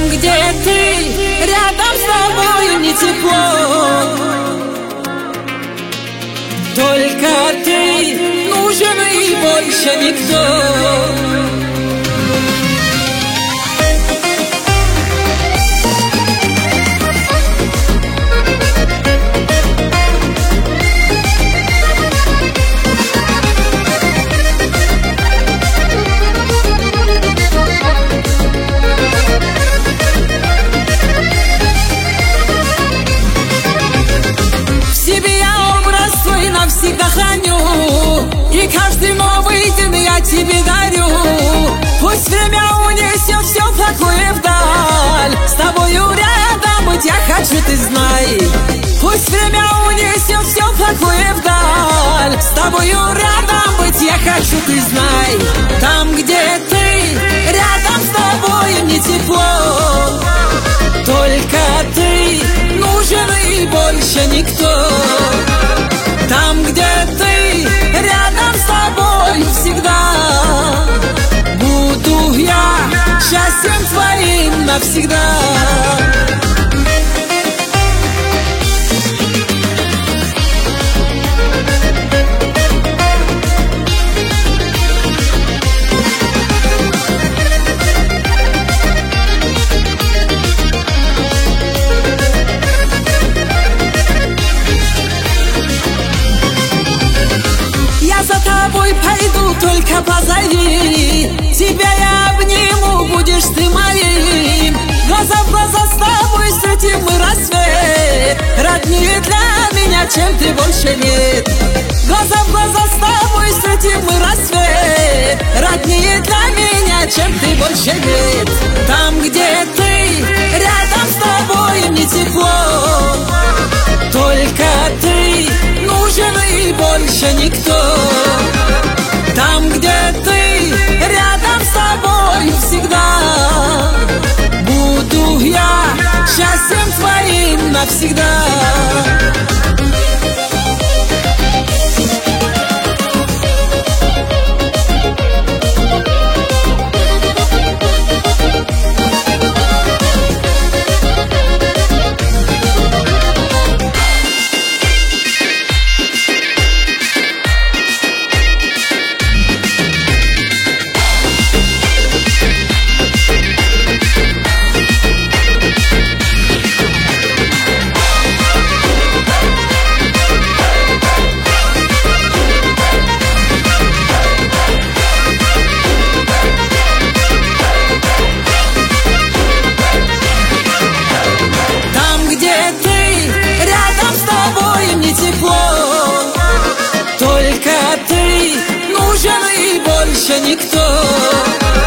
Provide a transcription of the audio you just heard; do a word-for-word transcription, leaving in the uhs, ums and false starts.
Там, где ты, рядом с тобой не тепло. Только ты нужен и больше никто. Всегда храню, и каждый новый день я тебе дарю. Пусть время унесет все плохое вдаль, с тобою рядом быть я хочу, ты знай. Пусть время унесет все плохое вдаль, с тобою рядом быть я хочу, ты знай. Там, где ты, рядом с тобой не тепло. Только ты нужен и больше никто. Там, где ты, рядом с тобой всегда. Буду я счастьем твоим навсегда. За тобой пойду, только позови. Тебя я обниму, будешь ты моим. Глаза в глаза с тобой встретим мы рассвет. Роднее для меня, чем ты, больше нет. Глаза в глаза с тобой встретим мы рассвет. Роднее для меня, чем ты, больше нет. Там, где ты, рядом с тобой не тепло. Только ты нужен и больше никто. Там, где ты, рядом с тобой всегда. Буду я счастьем твоим навсегда. Только ты нужен и больше никто.